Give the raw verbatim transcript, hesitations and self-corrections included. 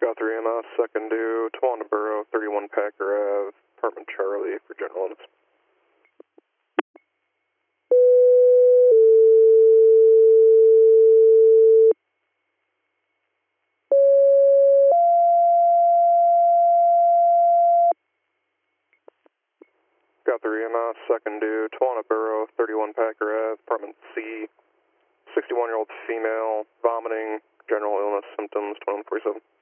Got three M S, second due, Tawanda Borough, thirty-one Packer Ave, apartment Charlie for general illness. Got three M S, second due, Tawanda Borough, thirty-one Packer Ave, apartment C, sixty-one-year-old female, vomiting, general illness symptoms, twenty-one forty-seven.